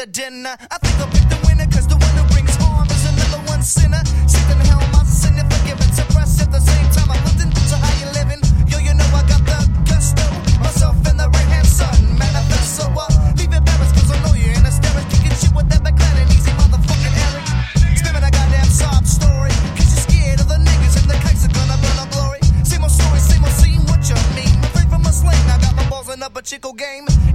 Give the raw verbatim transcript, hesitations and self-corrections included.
the dinner. I think I'll pick the winner, cause the winner brings harm. There's another one sinner. Sick in hell, my sinner, forgive and suppress at the same time. I'm lifting, so how you living? Yo, you know I got the gusto. Myself in the right hand side, manifest, so what? Leave embarrassed, cause I know you're in a stare. Kicking shit with that McLaren, easy motherfucking Eric. Spinning a goddamn sob story. Cause you're scared of the niggas and the kites are gonna burn up glory. Same old story, same old scene, what you mean? Refrain from a sling, I got my balls in up a chico game.